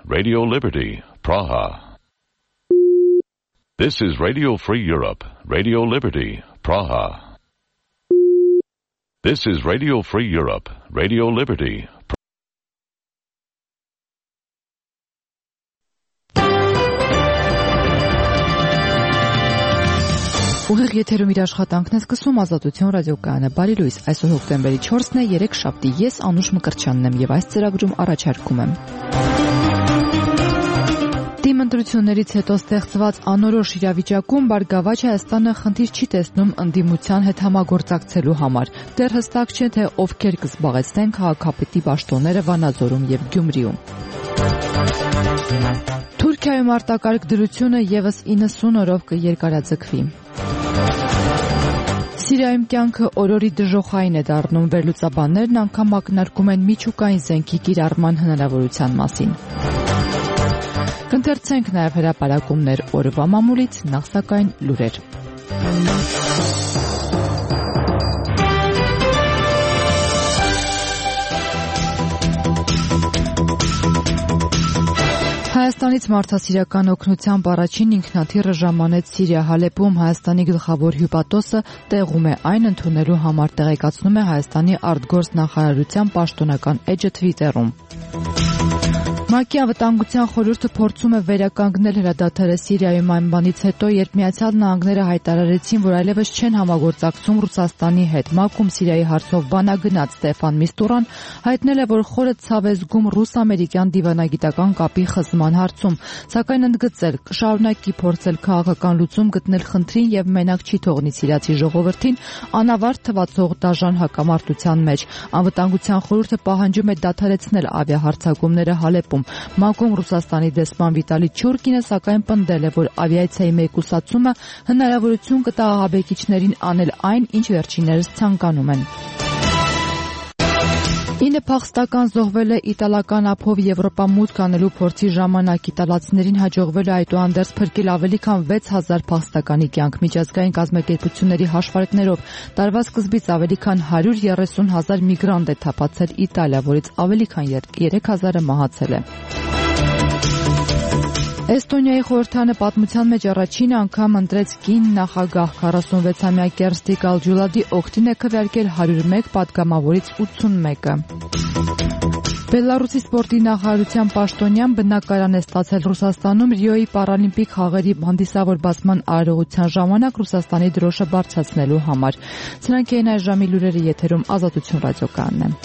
Radio Liberty, Praha. This is Radio Free Europe, Radio Liberty, Praha. This is Radio Free Europe, Radio Liberty. Ուղիղ եթերում իր աշխատանքն է սկսում Ազատություն ռադիոկայանը։ Բարի լույս, այսօր հոկտեմբերի 4-ն է, 3 շաբթի, ես Անուշ Մկրտչյանն եմ եւ այս ծրագրում առաջարկում եմ Թիմ ընտրություններից հետո ստեղծված անորոշ իրավիճակում Բարգավաճ Հայաստանը խնդիր չի տեսնում ընդդիմության հետ համագործակցելու համար։ Դեռ հստակ չէ, թե ովքեր կզբաղեցնեն քաղաքապետի պաշտոնները Վանաձորում եւ Գյումրիում։ Թուրքիայում արտակարգ դրությունը եւս 90 օրով կերկարաձգվի։ Սիրիայում կյանքը օրորի դժոխային է դառնում, վերլուծաբաններն անգամ ակնարկում են միջուկային զենքի կիրառման հնարավորության մասին։ Կընթերցենք նաև հրապարակումներ օրվա մամուլից, նախ սակայն լուրեր։ Հայաստանից մարդասիրական օգնությամբ առաջին ինքնաթիռը ժամանեց Սիրիա Հալեպում Հայաստանի գլխավոր հյուպատոսը տեղում է այն ընդունելու համար տեղեկացնում է Հայաստանի արտգործ նախարարության պաշտոնական էջը Twitter-ում։ ՄԱԿ-ի անվտանգության խորհուրդը փորձում է վերականգնել հրադադարը Սիրիայում այն բանից հետո, երբ Միացյալ Նահանգները հայտարարեցին, որ այլևս չեն համագործակցում Ռուսաստանի հետ։ ՄԱԿ-ում Սիրիայի հարցով բանագնաց Ստեֆան Միստուրան հայտնել է, որ խորը ցավ է զգում ռուս-ամերիկյան դիվանագիտական կապի խզման հարցում, սակայն ընդգծել կշարունակի փորձել քաղաքական լուծում գտնել խնդրին եւ մենակ չի թողնի սիրիացի ժողովրդին անավարտ թվացող դաժան հակամարտության մեջ։ Անվտանգության խորհուրդը պահանջում է դադարեցնել ավիահարձակումները Հալեպում։ ՄԱԿ-ում Ռուսաստանի դեսպան Վիտալի Չուրկինը սակայն պնդել է, որ ավիացիայի մեկուսացումը հնարավորություն կտա ահաբեկիչներին անել այն, ինչ վերջիններս ցանկանում են։ 9 փախստական զոհվել է իտալական ափով Եվրոպա մուտք անելու փորձի ժամանակ։ Իտալացիներին հաջողվել է այդուհանդերձ փրկել ավելի քան 6000 փախստականի կյանք։ Միջազգային կազմակերպությունների հաշվարկներով տարվա սկզբից ավելի քան 130,000 միգրանտ է թափանցել Իտալիա, որից ավելի քան 3000-ը մահացել է։ Էստոնիայի խորհրդանը պատմության մեջ առաջին անգամ ընտրեց կին նախագահ 46-ամյա Կերստի Կալջուլադի օգտին է քվեարկել 101 պատգամավորից 81-ը։ Բելարուսի սպորտի նախարարության պաշտոնյան բնակարան է ստացել Ռուսաստանում Ռիոյի պարալիմպիկ խաղերի հանդիսավոր բացման արարողության ժամանակ Ռուսաստանի դրոշը բարձրացնելու համար։ Սրանք էին այս ժամի լուրերը, եթերում Ազատություն ռադիոկայանն է։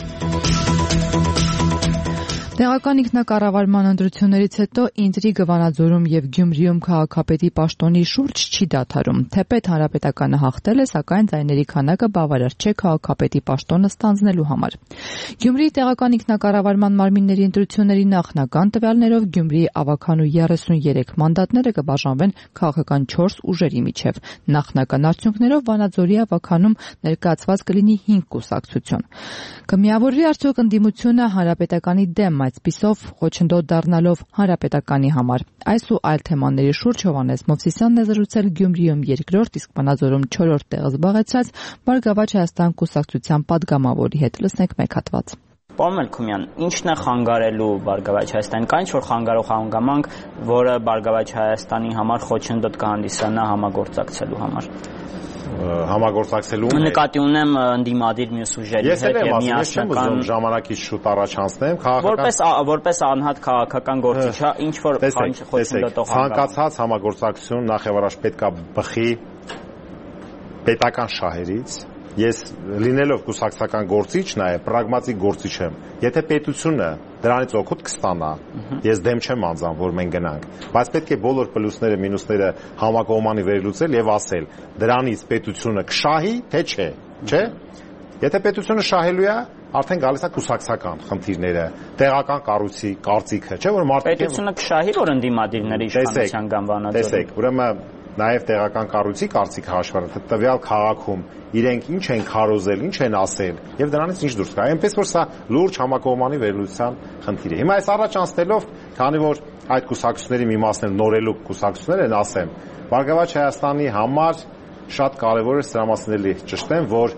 Տեղական ինքնակառավարման ընտրություններից հետո ինտրիգը Վանաձորում եւ Գյումրիում քաղաքապետի պաշտոնի շուրջ չի դադարում։ Թեպետ հանրապետականը հաղթել է, սակայն ձայների քանակը բավարար չէ քաղաքապետի պաշտոնը ստանձնելու համար։ Գյումրիի տեղական ինքնակառավարման մարմինների ընտրությունների նախնական տվյալներով Գյումրիի ավագանու 33 մանդատները կբաժանվեն քաղաքական 4 ուժերի միջև։ Նախնական արդյունքներով Վանաձորի ավագանում ներկայացված կլինի 5 կուսակցություն։ Կմիավորվի արդյոք ընդդիմությունը հանրապետականի դեմ, այսպիսով խոչընդոտ դառնալով հանրապետականի համար։ Այս ու այլ թեմաների շուրջ Հովհաննես Մովսիսյանն է զրուցել Գյումրիում 2-րդ, իսկ Վանաձորում 4-րդ տեղը զբաղեցրած Բարգավաճ Հայաստան կուսակցության падգամավորի հետ։ Լսենք մեկ հատված։ Պարոն Մելքումյան, ի՞նչն է խանգարելու Բարգավաճ Հայաստան, կա ինչ-որ խանգարող հանգամանք, որը Բարգավաճ Հայաստանի համար խոչընդոտ կհանդիսանա համագործակցելու համար։ Համագործակցելու նկատի ունեմ ընդդիմադիր մյուս ուժերի հետ եւ միասնական ժամանակից շուտ առաջ անցնեմ որպես անհատ քաղաքական գործիչ, ինչ որ խոչընդոտող ցանկացած համագործակցություն նախ եւ առաջ պետքա բխի պետական շահերից։ Ես լինելով կուսակցական գործիչ, նաեւ պրագմատիկ գործիչ եմ։ Եթե պետությունը դրանից օգուտ կստանա, ես դեմ չեմ անձամբ, որ մենք գնանք, բայց պետք է բոլոր պլյուսները, մինուսները համակողմանի վերլուծել եւ ասել, դրանից պետությունը կշահի, թե չէ։ Եթե պետությունը շահելու է, արդեն գալիս է կուսակցական խնդիրները, տեղական կառույցի կարծիքը, չէ՞ որ մարդիկ պետությունը կշահի, որ ընդդիմադիրների իշխանության գան Վանաձորում։ Տեսեք, ուրեմն նաև տեղական կառույցի կարծիքը հաշվառը տվյալ քաղաքում իրենք ինչ են քարոզել, ինչ են ասել եւ դրանից ինչ դուրս գա։ Այնպես որ սա լուրջ համակողմանի վերլուծության խնդիր է։ Հիմա այս առաջ անցնելով, քանի որ այդ կուսակցությունների մի մասն էլ նորելուկ կուսակցություններ են, ասեմ, Բարգավաճ Հայաստանի համար շատ կարևոր է սրա մասին էլի ճշտեմ, որ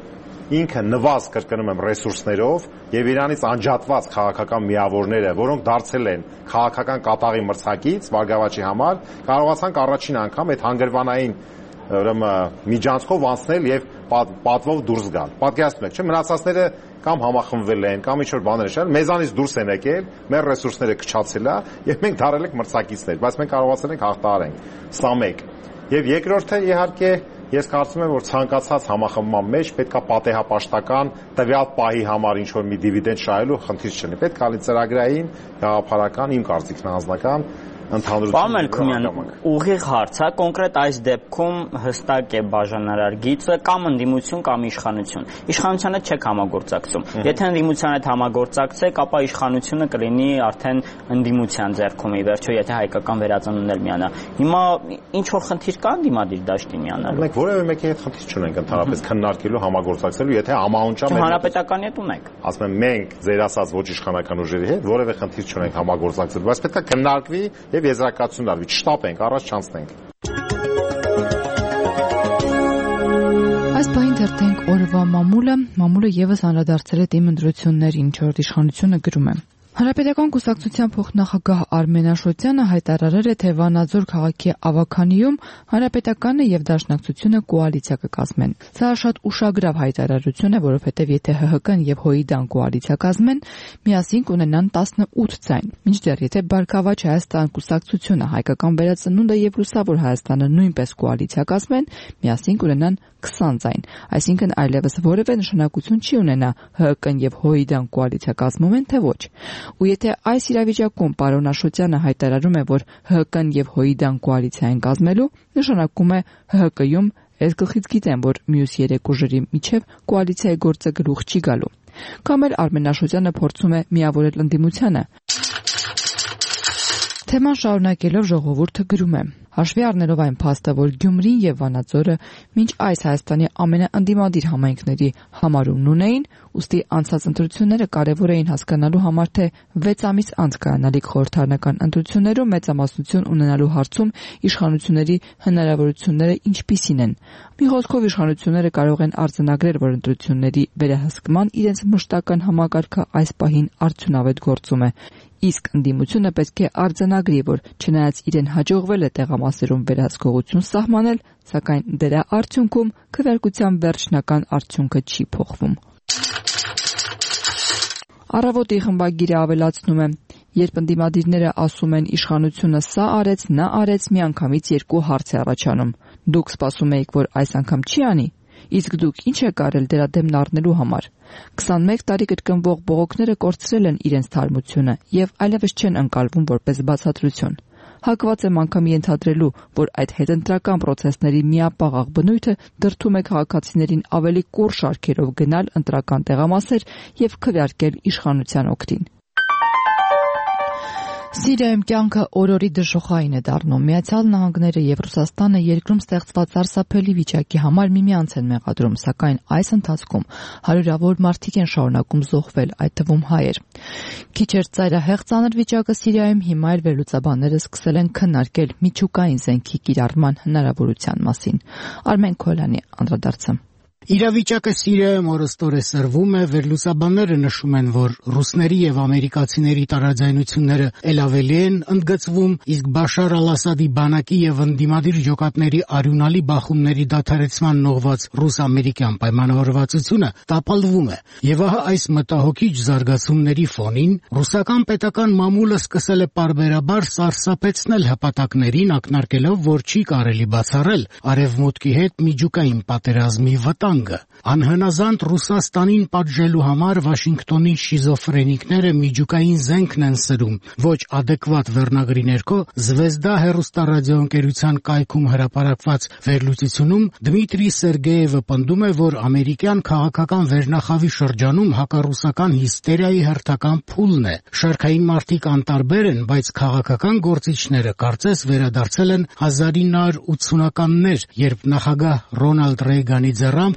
ինքը նվազ կրկնում եմ ռեսուրսներով եւ իրանից անջատված քաղաքական միավորները, որոնք դարձել են քաղաքական կատաղի մրցակից Բարգավաճի համար, կարողացանք առաջին անգամ այդ հանգրվանային միջանցքով անցնել եւ պատվով դուրս գալ։ Պատկերացնում եք, չէ՞, մնացածները կամ համախմբվել են, կամ ինչ-որ բաներ են, մեզանից դուրս են եկել, մեր ռեսուրսները քչացել է եւ մենք դարել ենք մրցակիցներ, բայց մենք կարողացել ենք հաղթահարենք։ Սա մեկ։ Եվ երկրորդը իհարկե ես կարծում եմ, որ ցանկացած համախմբման մեջ պետքա պատեհապաշտական տվյալ պահի համար ինչ որ մի դիվիդենդ շահելու խնդիր չլինի։ Պետք է լինի ծրագրային, գաղափարական, իմ կարծիքն անձնական Պարոն Մելքումյան, ուղիղ հարց է, կոնկրետ այս դեպքում հստակ է բաժանարար գիծը կամ ընդդիմություն կամ իշխանություն։ Իշխանությանը չեք համագործակցում։ Եթե ընդդիմության հետ համագործակցեք, ապա իշխանությունը կլինի արդեն ընդդիմության ձեռքում ի վերջո, եթե հայկական վերածնունդն էլ միանա։ Հիմա ինչ որ խնդիր կա ընդդիմադիր դաշտի միանալու։ Մենք որևէ մեկի հետ խնդիր չունենք ընդհանրապես քննարկելու, համագործակցելու, եթե համահունչա մենք հանրապետականի հետ ունենք։ Ասում եմ մենք ձեր ասած ոչ իշխանական ուժերի հետ որևէ խնդիր չունենք համագործակցելու, բայց պետք է քննարկվի եւ եզրակացություն արվի, չշտապենք, առաջ չանցնենք։ Այս պահին թերթենք օրվա մամուլը եւս անդրադարձել է թիմ ընտրություններին, ինչ-որ իշխանությունը գրում է։ Հանրապետական կուսակցության փոխնախագահ Արմեն Աշոտյանը հայտարարել է, թե Վանաձոր քաղաքի ավագանիում Հանրապետականը եւ Դաշնակցությունը կոալիցիա կկազմեն։ Սա շատ ուշագրավ հայտարարություն է, որովհետեւ եթե ՀՀԿ-ն եւ ՀՅԴ-ն կոալիցիա կազմեն, միասին կունենան 18 ձայն։ Մինչդեռ եթե Բարգավաճ Հայաստան կուսակցությունը, Հայկական վերածնունդը եւ Լուսավոր Հայաստանը նույնպես կոալիցիա կազմեն, միասին կունենան 20 ձայն, այսինքն այլևս որևէ նշանակություն չի ունենա ՀՀԿ-ն եւ ՀՅԴ-ն կոալիցիա կազմում են, թե ոչ։ Ու եթե այս իրավիճակում պարոն Աշոտյանը հայտարարում է, որ ՀՀԿ-ն եւ ՀՅԴ-ն կոալիցիա են կազմելու, նշանակում է ՀՀԿ-ում ես գլխից գիտեմ, որ մյուս 3 ուժերի միջև կոալիցիայի գործը գլուխ չի գալու։ Կամ էլ Արմեն Աշոտյանը փորձում է միավորել ընդդիմությանը։ Թեման շարունակելով ժողովուրդը գրում է. Հաշվի առնելով այն փաստը, որ Գյումրին եւ Վանաձորը մինչ այս Հայաստանի ամենաընդդիմադիր համայնքների համարումն ունեին, ուստի անցած ընտրությունները կարևոր էին հասկանալու համար, թե 6 ամիս անց կայանալիք խորհրդարանական ընտրություններում մեծամասնություն ունենալու հարցում իշխանությունների հնարավորությունները ինչպիսին են։ Մի խոսքով իշխանությունները կարող են արձանագրել, որ ընտրությունների վերահսկման իրենց մշտական համակարգը այս պահին արդյունավետ գործում է։ Իսկ ընդդիմությունը պետք է արձանագրի, որ չնայած իրեն հաջողվել է տեղամասերում վերահսկողություն սահմանել, սակայն դրա արդյունքում քվեարկության վերջնական արդյունքը չի փոխվում։ Առավոտի խմբագիրը ավելացնում է. երբ ընդդիմադիրները ասում են իշխանությունը սա արեց, նա արեց, միանգամից երկու հարց է առաջանում։ Դուք սպասում եք, որ այս անգամ չի անի։ Իսկ դուք ինչ եք արել դրա դեմն առնելու համար։ 21 տարի կրկնվող բողոքները կորցրել են իրենց թարմությունը եւ այլևս չեն ընկալվում որպես բացատրություն։ Հակված եմ անգամ ենթադրելու, որ այդ հետընտրական պրոցեսների միապաղաղ բնույթը դրդում է քաղաքացիներին ավելի կուռ շարքերով գնալ ընտրական տեղամասեր եւ քվեարկել իշխանության օգտին։ Սիրիայում կյանքը օրորի դժոխային է դառնում։ Միացյալ Նահանգները եւ Ռուսաստանը երկրում ստեղծված սարսափելի վիճակի համար միմյանց են մեղադրում, սակայն այս ընթացքում հարյուրավոր մարդիկ են շարունակում զոհվել, այդ թվում հայեր։ Քիչ էր ծայրահեղ ծանր վիճակը Սիրիայում, հիմա էլ վերլուծաբանները սկսել են քննարկել միջուկային զենքի կիրառման հնարավորության մասին։ Արմեն Քոլյանի անդրադարձը։ Իրավիճակը Սիրիայում օրըստօրե սրվում է, վերլուծաբանները նշում են, որ ռուսների եւ ամերիկացիների տարաձայնությունները ել ավելի են ընդգծվում, իսկ Բաշար al-Ասադի բանակի եւ ընդդիմադիր ջոկատների արյունալի բախումների դադարեցման նողված ռուս-ամերիկյան պայմանավորվածությունը տապալվում է։ Եվ ահա այս մտահոգիչ զարգացումների ֆոնին ռուսական պետական մամուլը սկսել է պարբերաբար սարսափեցնել հպատակներին, ակնարկելով, որ չի կարելի բացառել արևմուտքի հետ միջուկային պատերազմի վտանգը։ Անհնազանդ Ռուսաստանին պատժելու համար Վաշինգտոնի շիզոֆրենիկները միջուկային զենքն են սրում։ Ոչ ադեկվատ վերնագրի ներքո Զվեզդա հեռուստառադիոընկերության կայքում հրապարակված վերլուծությունում Դմիտրի Սերգեևը պնդում է, որ ամերիկյան քաղաքական վերնախավի շրջանում հակառուսական հիստերիայի հերթական փուլն է։ Շարքային մարդիկ անտարբեր են, բայց քաղաքական գործիչները կարծես վերադարձել են 1980-ականներ, երբ նախագահ Ռոնալդ Ռեյգանի ձեռամբ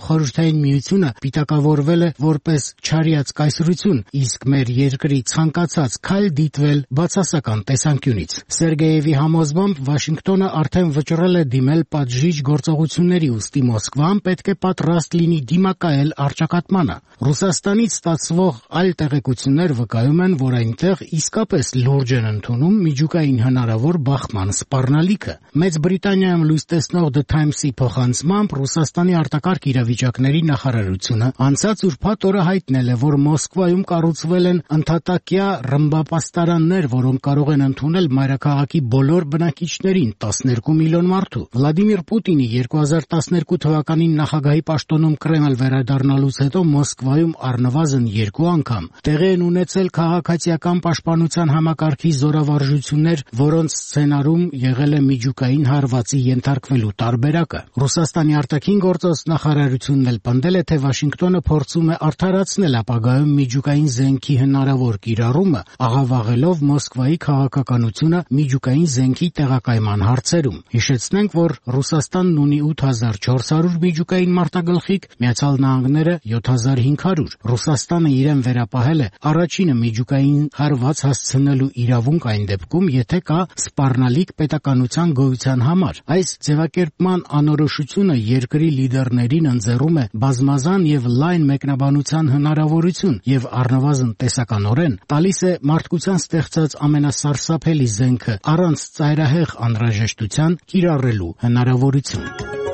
Խորհրդային Միությունը պիտակավորվել է որպես չարիած կայսրություն, իսկ մեր երկրի ցանկացած քայլ դիտվել բացասական տեսանկյունից։ Սերգեևի համոզմամբ Վաշինգտոնը արդեն վճռել է դիմել պատժիչ գործողությունների, ուստի Մոսկվան պետք է պատրաստ լինի դիմակայել առճակատմանը։ Ռուսաստանից ստացվող այլ տեղեկություններ վկայում են, որ այնտեղ իսկապես լուրջ են ընդունում միջուկային հնարավոր բախման սպառնալիքը։ Մեծ Բրիտանիայում լույս տեսնող The Times-ի փոխանցմամբ Ռուսաստանի արտակարգ իրավիճակների նախարարությունը անցած ուրբաթ օրը հայտնել է, որ Մոսկվայում կառուցվել են ընդհատակյա ռմբապաստարաններ, որոնք կարող են ընդունել մայրաքաղաքի բոլոր բնակիչներին, 12 միլիոն մարդու։ Վլադիմիր Պուտինի 2012 թվականին նախագահի պաշտոնում Կրեմլ վերադառնալուց հետո Մոսկվայում առնվազն 2 անգամ տեղի են ունեցել քաղաքացիական պաշտպանության համակարգի զորավարժություններ, որոնց սցենարում եղել է միջուկային հարվածի ենթարկվելու տարբերակը։ Ռուսաստանի արտաքին գործոս նախարարությունն էլ պնդել է, թե Վաշինգտոնը փորձում է արդարացնել ապագայում միջուկային զենքի հնարավոր կիրառումը, աղավաղելով Մոսկվայի քաղաքականությունը միջուկային զենքի տեղակայման հարցերում։ Հիշեցնենք, որ Ռուսաստանն ունի 8400 միջուկային մարտագլխիկ, Միացյալ Նահանգները 7500։ Ռուսաստանը իրեն վերապահել է առաջինը միջուկային հարված հասցնելու իրավունք այն դեպքում, եթե կա սպառնալիք պետականության գոյության համար։ Այս ձևակերպման անորոշությունը երկրի լիդերներին ընձեռում է բազմազան եւ լայն մեկնաբանության հնարավորություն եւ առնվազն տեսականորեն տալիս է մարդկության ստեղծած ամենասարսափելի զենքը առանց ծայրահեղ անհրաժեշտության կիրառելու հնարավորություն։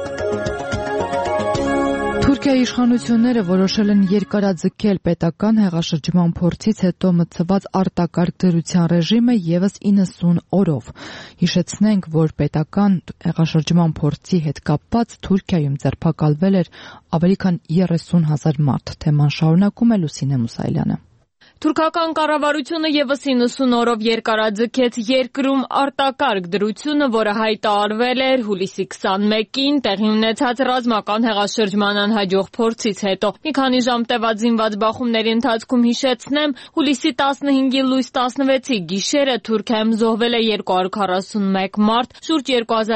Թուրքիայի իշխանությունները որոշել են երկարաձգել պետական հեղաշրջման փորձից հետո մտցված արտակարգ դրության ռեժիմը ևս 90 օրով։ Հիշեցնենք, որ պետական հեղաշրջման փորձի հետ կապված Թուրքիայում ձերբակալվել էր ավելի քան 30,000 մարդ։ Թեման շարունակում է Լուսինե Մուսայելյանը։ Թուրքական կառավարությունը ևս 90 օրով երկարաձգեց երկրում արտակարգ դրությունը, որը հայտարարվել էր հուլիսի 21-ին տեղի ունեցած ռազմական հեղաշրջման անհաջող փորձից հետո։ Մի քանի ժամ տևած զինված բախումների ընթացքում հիշեցնեմ, հուլիսի 15-ի լույս 16-ի գիշերը Թուրքիայում զոհվել է 241 մարդ, շուրջ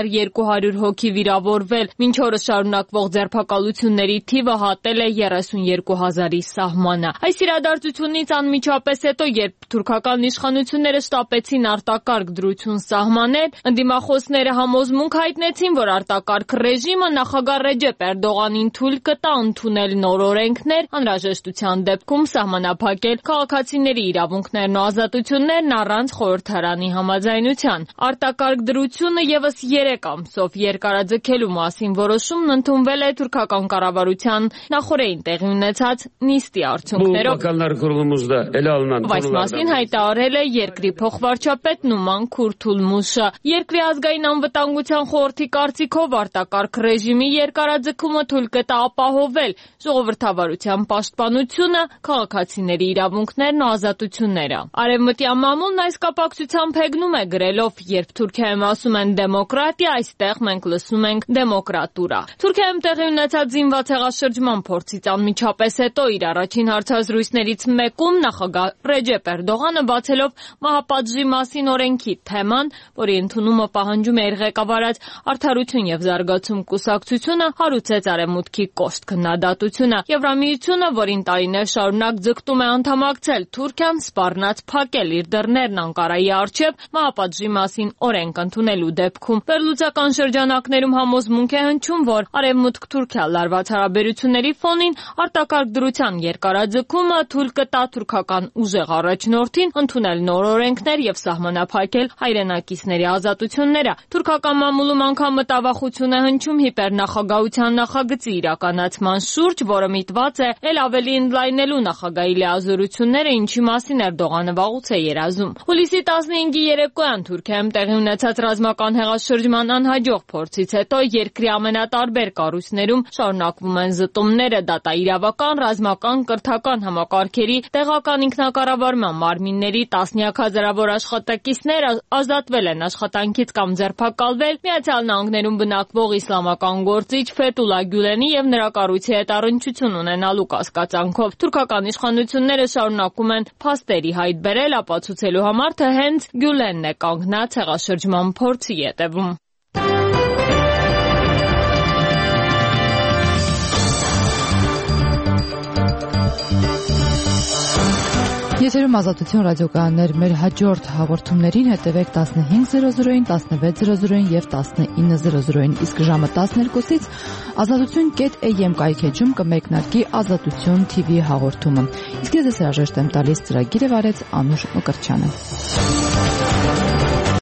2200 հոգի վիրավորվել, մինչ օրը շարունակվող ձերբակալությունների թիվը հատել է 32,000-ի սահմանը։ Այս իրադարձությունից անմիջապես հետո, երբ թուրքական իշխանությունները շտապեցին արտակարգ դրություն սահմանել, ընդդիմախոսները համոզմունք հայտնեցին, որ արտակարգ ռեժիմը նախագահ Ռեջեփ Էրդողանին թույլ կտա ընդունել նոր օրենքներ, անհրաժեշտության դեպքում սահմանափակել քաղաքացիների իրավունքներն ու ազատություններն առանց խորհրդարանի համաձայնության։ Արտակարգ դրությունը ևս 3 ամսով երկարաձգելու մասին որոշումն ընդունվել է թուրքական կառավարության նախօրեին տեղի ունեցած նիստի արդյունքներով։ Այս մասին հայտարարել է երկրի փոխվարչապետ Նուման Քուրթուլմուշը։ Երկրի ազգային անվտանգության խորհրդի կարծիքով արտակարգ ռեժիմի երկարաձգումը թույլ կտա ապահովել ժողովրդավարության պաշտպանությունը, քաղաքացիների իրավունքներն ու ազատությունները։ Արևմտյան մամուլն այս կապակցությամբ հեգնում է գրելով, երբ Թուրքիայում ասում են դեմոկրատիա, այստեղ մենք լսում ենք դեմոկրատուրա։ Թուրքիայում տեղի ունեցած զինված հեղաշրջման փորձից անմիջապես հետո իր առաջին հարցազրույցներից մեկում նախագահ Ռեջեփ Էրդողանը բացելով մահապատժի մասին օրենքի թեման, որի ընդունումը պահանջում է իր ղեկավարած Արդարություն եւ զարգացում կուսակցությունը, հարուցեց Արևմուտքի կոշտ քննադատությունը։ Եվրամիությունը, որին տարիներ շարունակ ձգտում է անդամակցել Թուրքիան, սպառնաց փակել իր դռներն Անկարայի առջև մահապատժի մասին օրենք ընդունելու դեպքում։ Վերլուծական շրջանակներում համոզմունք է հնչում, որ Արևմուտք-Թուրքիա լարված հարաբերությունների ֆոնին արտակարգ դրության երկարաձգումը թույլ կտա թուրքական ուժեղ առաջնորդին ընդունել նոր օրենքներ եւ սահմանափակել հայրենակիցների ազատությունները։ Թուրքական մամուլում անգամ մտավախություն է հնչում հիպերնախագահության նախագծի իրականացման շուրջ, որը միտված է ել ավելի ընդլայնելու նախագահի լիազորությունները, ինչի մասին Էրդողանը վաղուց է երազում։ Հուլիսի 15-ի երեկոյան Թուրքիայում տեղի ունեցած ռազմական հեղաշրջման անհաջող փորձից հետո երկրի ամենատարբեր կառույցներում շարունակվում են զտումները, դատաիրավական, ռազմական, կրթական համակարգերի, տեղական ինքնակառավարման մարմինների տասնյակ հազարավոր աշխատակիցներ ազատվել են աշխատանքից կամ ձերբակալվել, Միացյալ Նահանգներում բնակվող իսլամական գործիչ Ֆեթուլա Գյուլենի եւ նրա կառույցի հետ առնչություն ունենալու կասկածանքով թուրքական իշխանությունները շարունակում են փաստերի հայտ բերել, ապացուցելու համար, թե հենց Գյուլենն է կանգնած հեղաշրջման փորձի ետևում։ Եթերում Ազատություն ռադիոկայաններ, մեր հաջորդ հաղորդումներին հետևեք 15:00-ին, 16:00-ին եւ 19:00-ին, իսկ ժամը 12-ից azatutun.am կայքեջում կմեկնարկի Ազատություն TV հաղորդումը։ Իսկ ես հրաժեշտ եմ տալիս ծրագիրը վարեց Անուշ Մկրտչյանը։